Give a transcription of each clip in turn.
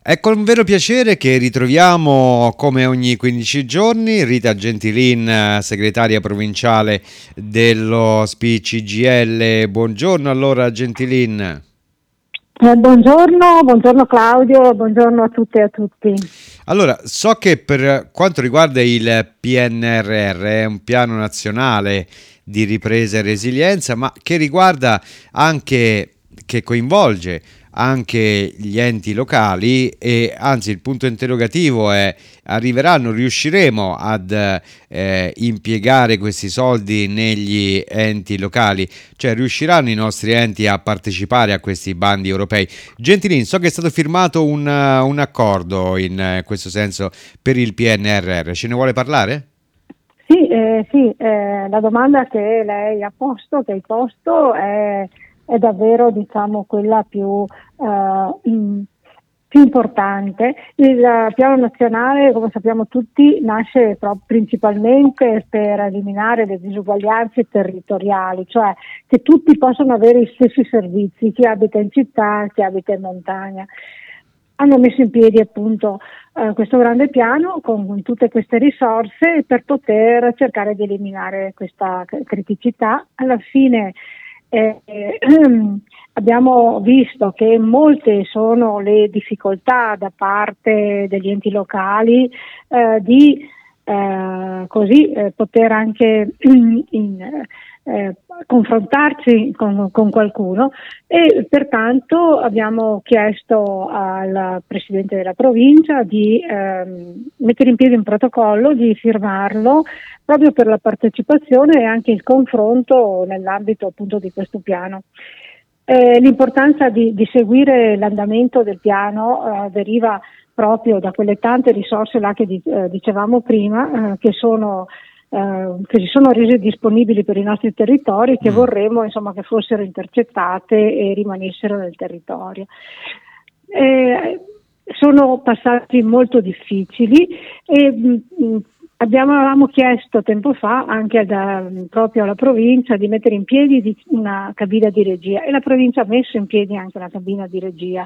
È con vero piacere che ritroviamo, come ogni 15 giorni, Rita Gentilin, segretaria provinciale dello SPI-CGIL. Buongiorno allora Gentilin. Buongiorno Claudio, buongiorno a tutte e a tutti. Allora, so che per quanto riguarda il PNRR, è un piano nazionale di ripresa e resilienza, ma che riguarda anche, che coinvolge anche gli enti locali, e anzi il punto interrogativo è: riusciremo ad impiegare questi soldi negli enti locali? Cioè, riusciranno i nostri enti a partecipare a questi bandi europei? Gentilini, so che è stato firmato un accordo in questo senso per il PNRR, ce ne vuole parlare? Sì, la domanda che lei ha posto, che hai posto, è davvero, diciamo, quella più importante. Il piano nazionale, come sappiamo tutti, nasce principalmente per eliminare le disuguaglianze territoriali, cioè che tutti possano avere i stessi servizi, chi abita in città, chi abita in montagna. Hanno messo in piedi appunto questo grande piano con tutte queste risorse per poter cercare di eliminare questa criticità. Alla fine abbiamo visto che molte sono le difficoltà da parte degli enti locali di poter anche confrontarci con qualcuno, e pertanto abbiamo chiesto al Presidente della provincia di mettere in piedi un protocollo, di firmarlo proprio per la partecipazione e anche il confronto nell'ambito appunto di questo piano. L'importanza di seguire l'andamento del piano deriva proprio da quelle tante risorse là che dicevamo prima, che si sono rese disponibili per i nostri territori, che vorremmo insomma che fossero intercettate e rimanessero nel territorio. Sono passaggi molto difficili e avevamo chiesto tempo fa anche proprio alla provincia di mettere in piedi una cabina di regia, e la provincia ha messo in piedi anche una cabina di regia,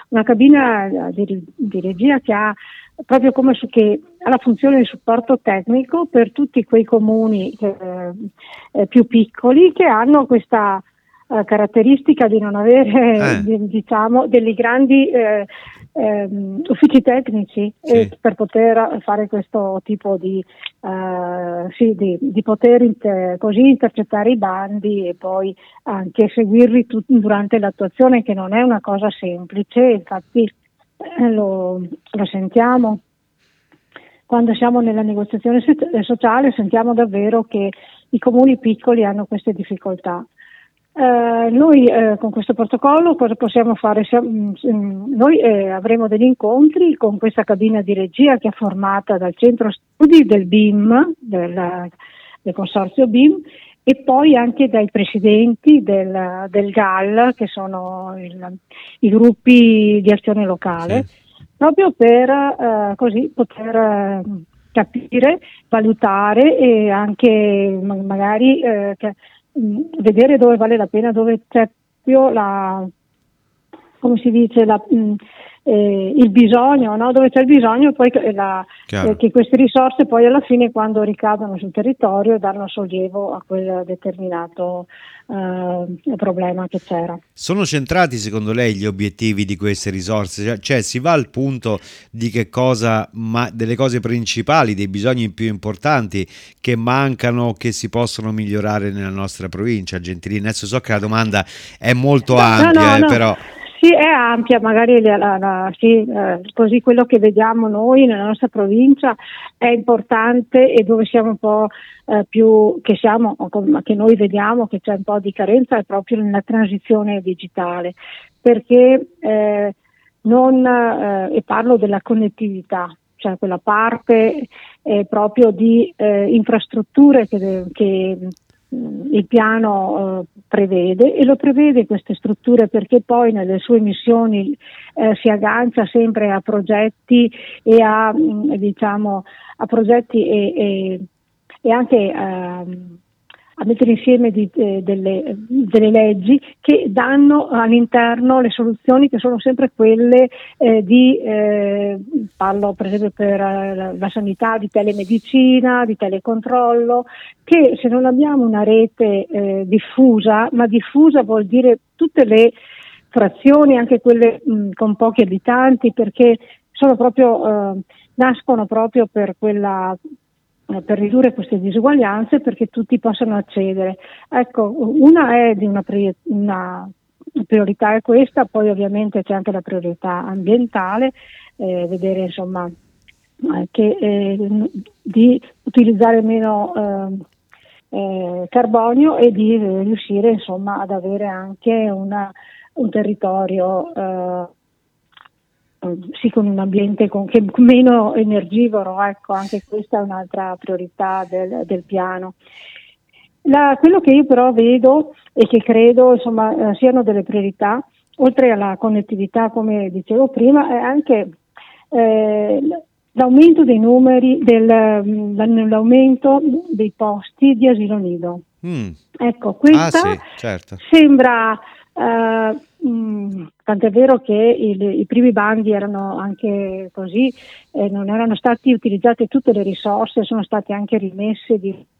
di regia che ha proprio che ha la funzione di supporto tecnico per tutti quei comuni più piccoli, che hanno questa caratteristica di non avere diciamo delle grandi uffici tecnici, sì, per poter fare questo tipo di poter così intercettare i bandi e poi anche seguirli durante l'attuazione, che non è una cosa semplice. Infatti lo sentiamo quando siamo nella negoziazione sociale, sentiamo davvero che i comuni piccoli hanno queste difficoltà. Noi con questo protocollo cosa possiamo fare? Noi avremo degli incontri con questa cabina di regia, che è formata dal centro studi del BIM, del consorzio BIM, e poi anche dai presidenti del GAL, che sono i gruppi di azione locale, proprio per così poter capire, valutare e anche magari vedere dove vale la pena, dove c'è più come si dice, il bisogno, no? Dove c'è il bisogno, poi che queste risorse poi alla fine, quando ricadono sul territorio, danno sollievo a quel determinato problema che c'era. Sono centrati secondo lei gli obiettivi di queste risorse? Cioè si va al punto di delle cose principali, dei bisogni più importanti che mancano, che si possono migliorare nella nostra provincia? Gentilini, adesso so che la domanda è molto ampia, No. però... Sì, è ampia, magari così quello che vediamo noi nella nostra provincia è importante, e dove siamo un po' che noi vediamo che c'è un po' di carenza è proprio nella transizione digitale, perché e parlo della connettività, cioè quella parte proprio di infrastrutture che il piano prevede, e lo prevede queste strutture perché poi nelle sue missioni si aggancia sempre a progetti e a progetti e anche a mettere insieme delle leggi che danno all'interno le soluzioni che sono sempre quelle parlo per esempio per la sanità, di telemedicina, di telecontrollo, che se non abbiamo una rete diffusa, ma diffusa vuol dire tutte le frazioni, anche quelle con pochi abitanti, perché sono proprio nascono proprio per per ridurre queste disuguaglianze, perché tutti possano accedere. Ecco, una è di una priorità è questa, poi ovviamente c'è anche la priorità ambientale, vedere insomma di utilizzare meno carbonio e di riuscire insomma ad avere anche un territorio sì, con un ambiente meno energivoro, ecco, anche questa è un'altra priorità del piano. Quello che io però vedo e che credo insomma siano delle priorità, oltre alla connettività come dicevo prima, è anche l'aumento dei numeri, l'aumento dei posti di asilo nido. Ecco, questa sì, certo. sembra, tant'è vero che i primi bandi erano anche così, non erano stati utilizzate tutte le risorse, sono state anche rimesse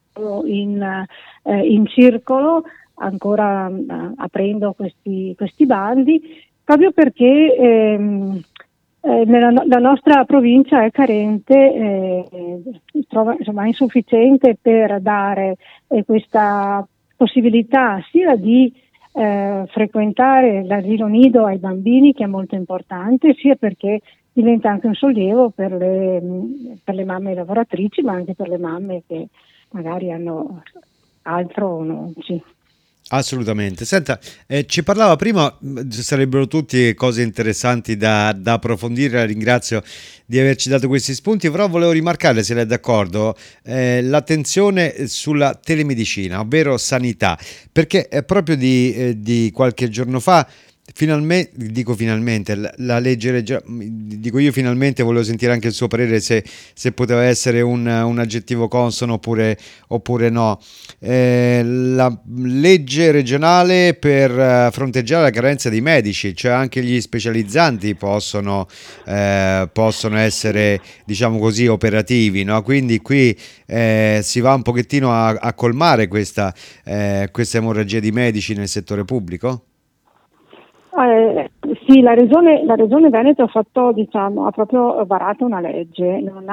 in circolo, ancora aprendo questi bandi, proprio perché la nostra provincia è carente, trova insomma insufficiente per dare questa possibilità sia di frequentare l'asilo nido ai bambini, che è molto importante, sia perché diventa anche un sollievo per le mamme lavoratrici, ma anche per le mamme che magari hanno altro o no. Sì. Assolutamente. Senta, ci parlava prima, sarebbero tutte cose interessanti da approfondire, la ringrazio di averci dato questi spunti, però volevo rimarcare, se lei è d'accordo, l'attenzione sulla telemedicina, ovvero sanità, perché proprio di qualche giorno fa, finalmente, la legge dico io finalmente, volevo sentire anche il suo parere se poteva essere un aggettivo consono oppure no. La legge regionale per fronteggiare la carenza di medici, cioè anche gli specializzanti possono essere, diciamo così, operativi, no? Quindi qui si va un pochettino a colmare questa emorragia di medici nel settore pubblico? Sì, la regione Veneto ha proprio varato una legge, non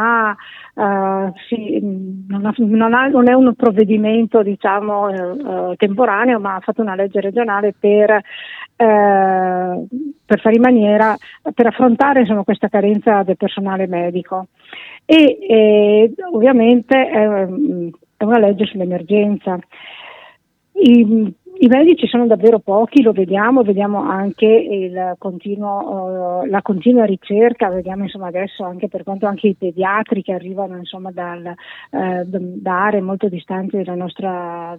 è un provvedimento temporaneo, ma ha fatto una legge regionale per fare in maniera, per affrontare insomma questa carenza del personale medico e ovviamente è una legge sull'emergenza. I medici sono davvero pochi, lo vediamo anche la continua ricerca, vediamo insomma adesso anche per quanto anche i pediatri che arrivano insomma da aree molto distanti della nostra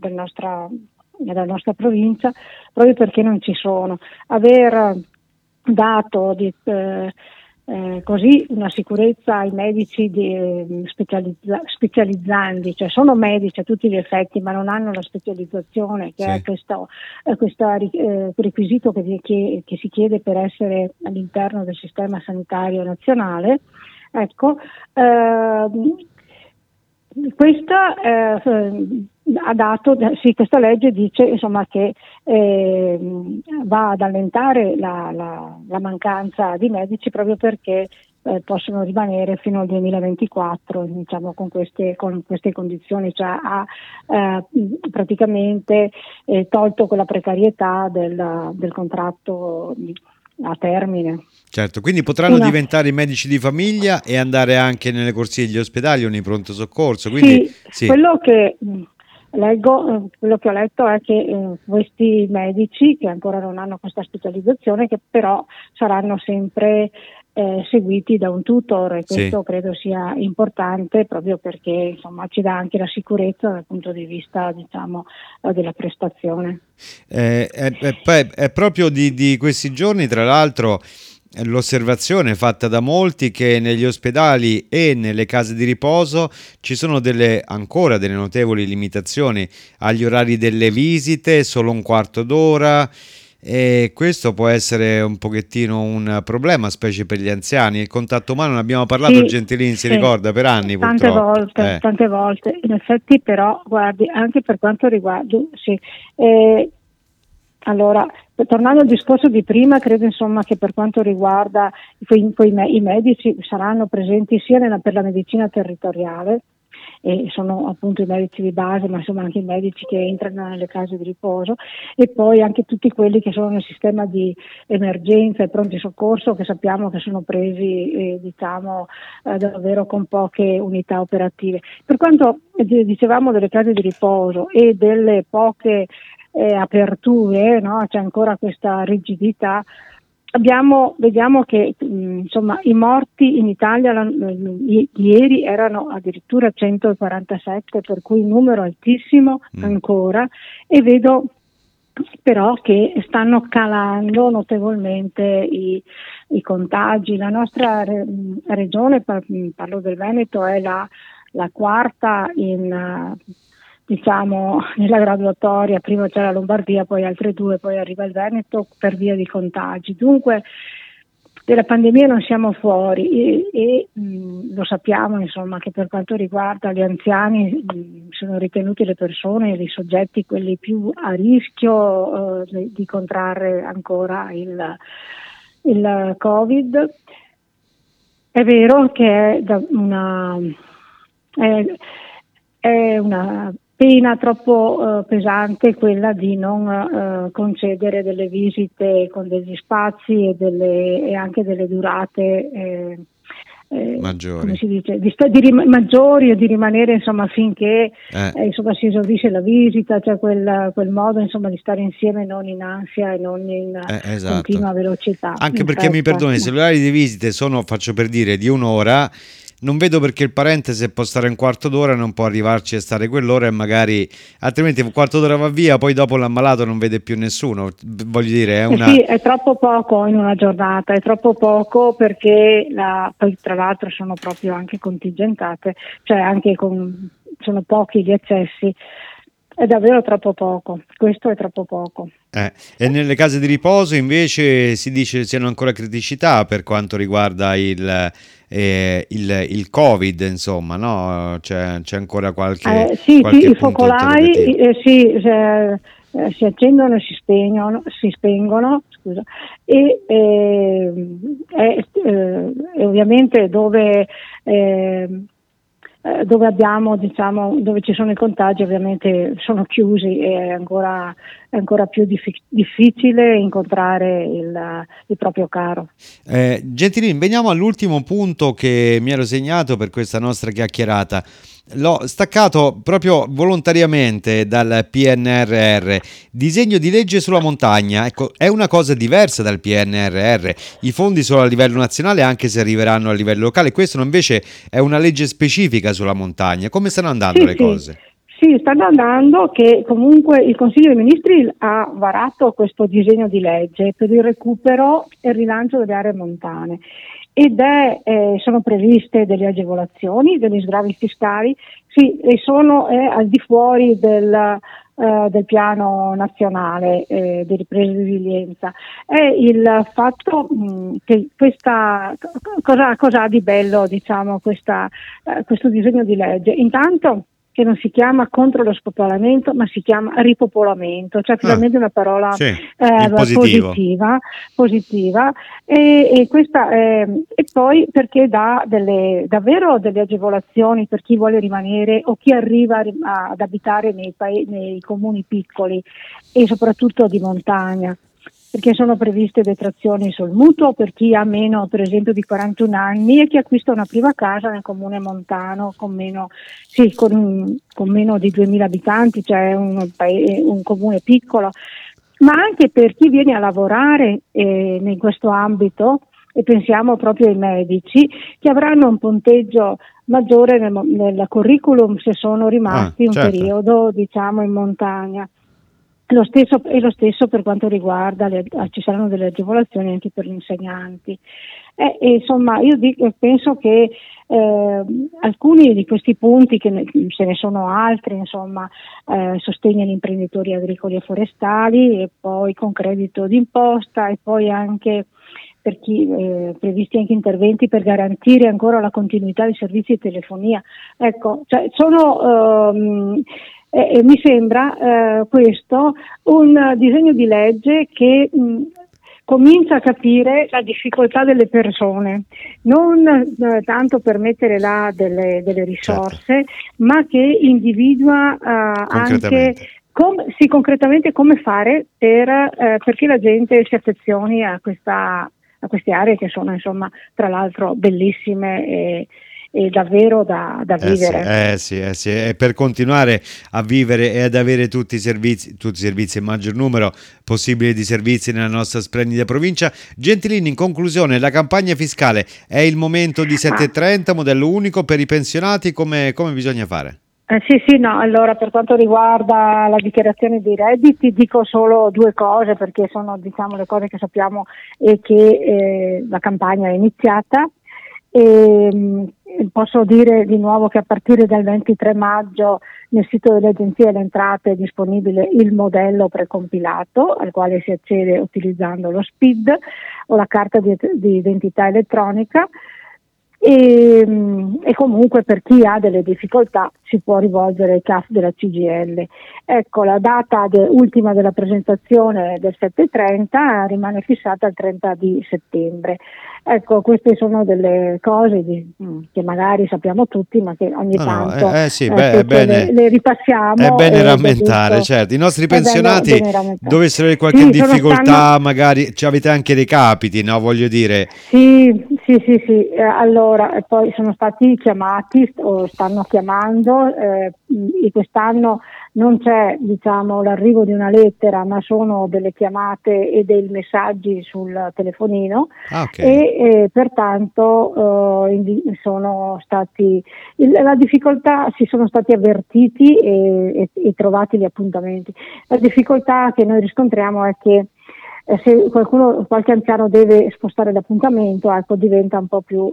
provincia, proprio perché non ci sono. Aver dato così una sicurezza ai medici specializzandi, cioè sono medici a tutti gli effetti ma non hanno la specializzazione che è questo requisito che si chiede per essere all'interno del sistema sanitario nazionale. Ecco, questa questa legge dice insomma che va ad allentare la mancanza di medici, proprio perché possono rimanere fino al 2024, diciamo, con queste condizioni, cioè ha praticamente tolto quella precarietà del contratto a termine. Certo, quindi potranno diventare medici di famiglia e andare anche nelle corsie degli ospedali o nei pronto soccorso. Quindi, sì. Quello che ho letto è che questi medici che ancora non hanno questa specializzazione, che però saranno sempre seguiti da un tutor, e questo credo sia importante, proprio perché insomma ci dà anche la sicurezza dal punto di vista, diciamo, della prestazione. È proprio di questi giorni, tra l'altro, l'osservazione fatta da molti che negli ospedali e nelle case di riposo ci sono ancora delle notevoli limitazioni agli orari delle visite, solo un quarto d'ora, e questo può essere un pochettino un problema, specie per gli anziani. Il contatto umano, ne abbiamo parlato, Sì, Gentilini, si sì, ricorda, per anni purtroppo. tante volte. In effetti però, guardi, anche per quanto riguarda, sì, allora, tornando al discorso di prima, credo insomma che per quanto riguarda i medici saranno presenti sia per la medicina territoriale, e sono appunto i medici di base, ma insomma anche i medici che entrano nelle case di riposo, e poi anche tutti quelli che sono nel sistema di emergenza e pronto soccorso, che sappiamo che sono presi davvero con poche unità operative. Per quanto dicevamo delle case di riposo e delle poche aperture, no? C'è ancora questa rigidità. Vediamo che insomma i morti in Italia ieri erano addirittura 147, per cui un numero altissimo ancora, e vedo però che stanno calando notevolmente i contagi. La nostra regione, parlo del Veneto, è la quarta nella graduatoria. Prima c'è la Lombardia, poi altre due, poi arriva il Veneto per via di contagi. Dunque della pandemia non siamo fuori e lo sappiamo insomma che per quanto riguarda gli anziani sono ritenuti le persone, i soggetti quelli più a rischio di contrarre ancora il Covid. È vero che è una pena troppo pesante quella di non concedere delle visite con degli spazi e anche delle durate maggiori, come si dice, maggiori, o di rimanere insomma finché insomma si esaurisce la visita, cioè quel modo insomma di stare insieme non in ansia e non in esatto, continua velocità. Anche perché mi perdoni, se gli orari di visite sono, faccio per dire, di un'ora, non vedo perché il parente, se può stare un quarto d'ora, non può arrivarci a stare quell'ora, e magari altrimenti un quarto d'ora va via, poi dopo l'ammalato non vede più nessuno. Voglio dire, sì, è troppo poco in una giornata, è troppo poco, perché poi tra l'altro sono proprio anche contingentate, cioè anche sono pochi gli accessi. È davvero troppo poco, questo è troppo poco. E nelle case di riposo invece si dice siano ancora criticità per quanto riguarda il Covid, insomma, no? C'è ancora qualche sì, qualche i punto focolai si accendono e si spengono, scusa, e ovviamente dove abbiamo, dove ci sono i contagi, ovviamente sono chiusi, e è ancora più difficile incontrare il proprio caro. Gentilini, veniamo all'ultimo punto che mi ero segnato per questa nostra chiacchierata. L'ho staccato proprio volontariamente dal PNRR. Disegno di legge sulla montagna. Ecco, è una cosa diversa dal PNRR. I fondi sono a livello nazionale, anche se arriveranno a livello locale. Questo invece è una legge specifica sulla montagna. Come stanno andando le cose? Sì, stanno andando, che comunque il Consiglio dei Ministri ha varato questo disegno di legge per il recupero e il rilancio delle aree montane, ed sono previste delle agevolazioni, degli sgravi fiscali, sì, e sono al di fuori del piano nazionale di ripresa e resilienza. È il fatto che cosa ha di bello, questo disegno di legge? Intanto che non si chiama contro lo spopolamento, ma si chiama ripopolamento, cioè finalmente una parola positiva, e questa e poi perché dà davvero delle agevolazioni per chi vuole rimanere o chi arriva ad abitare nei comuni piccoli e soprattutto di montagna, perché sono previste detrazioni sul mutuo per chi ha meno, per esempio, di 41 anni, e chi acquista una prima casa nel comune montano con meno di 2000 abitanti, cioè un comune piccolo, ma anche per chi viene a lavorare in questo ambito, e pensiamo proprio ai medici, che avranno un punteggio maggiore nel curriculum se sono rimasti un periodo, in montagna. Lo stesso per quanto riguarda ci saranno delle agevolazioni anche per gli insegnanti. Insomma, penso che alcuni di questi punti, se ne sono altri, insomma, sostegno agli imprenditori agricoli e forestali, e poi con credito d'imposta, e poi anche per chi previsti anche interventi per garantire ancora la continuità dei servizi di telefonia. Ecco, cioè mi sembra questo un disegno di legge che comincia a capire la difficoltà delle persone, non tanto per mettere là delle risorse, certo, ma che individua anche concretamente come fare perché la gente si affezioni a queste aree che sono, insomma, tra l'altro bellissime e davvero da vivere. Sì, e per continuare a vivere e ad avere tutti i servizi, il maggior numero possibile di servizi nella nostra splendida provincia. Gentilini, in conclusione, la campagna fiscale è il momento di 730, modello unico per i pensionati, come bisogna fare? Sì, no, allora per quanto riguarda la dichiarazione dei redditi dico solo due cose, perché sono, diciamo, le cose che sappiamo e che la campagna è iniziata. Posso dire di nuovo che a partire dal 23 maggio nel sito dell'Agenzia delle Entrate è disponibile il modello precompilato al quale si accede utilizzando lo SPID o la carta di identità elettronica. E comunque per chi ha delle difficoltà si può rivolgere ai CAF della CGIL. Ecco, la data ultima della presentazione del 730 rimane fissata al 30 di settembre. Ecco, queste sono delle cose che magari sappiamo tutti, ma che ogni tanto sì, è bene, le ripassiamo. È bene rammentare, certo. I nostri pensionati dovessero avere qualche difficoltà, magari avete anche dei capiti, no? Voglio dire. Sì. Allora, poi sono stati chiamati o stanno chiamando, e quest'anno non c'è, diciamo, l'arrivo di una lettera, ma sono delle chiamate e dei messaggi sul telefonino. E pertanto sono stati la difficoltà, si sono stati avvertiti e trovati gli appuntamenti. La difficoltà che noi riscontriamo è che se qualche anziano deve spostare l'appuntamento, ecco, diventa un po' più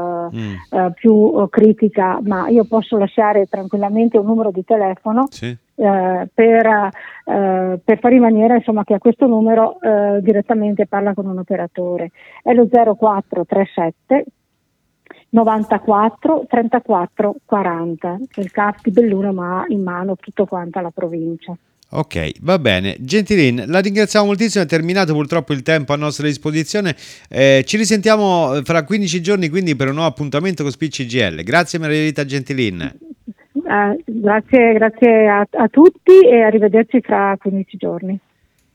critica, ma io posso lasciare tranquillamente un numero di telefono. Sì. Per fare in maniera, insomma, che a questo numero direttamente parla con un operatore. È lo 0437 94 34 40, che è il CAF di Belluno, ma ha in mano tutto quanto la provincia. Ok, va bene. Gentilin, la ringraziamo moltissimo, è terminato purtroppo il tempo a nostra disposizione. Ci risentiamo fra 15 giorni, quindi, per un nuovo appuntamento con Speed CGIL. Grazie Margherita Gentilin. Grazie a tutti e arrivederci fra 15 giorni.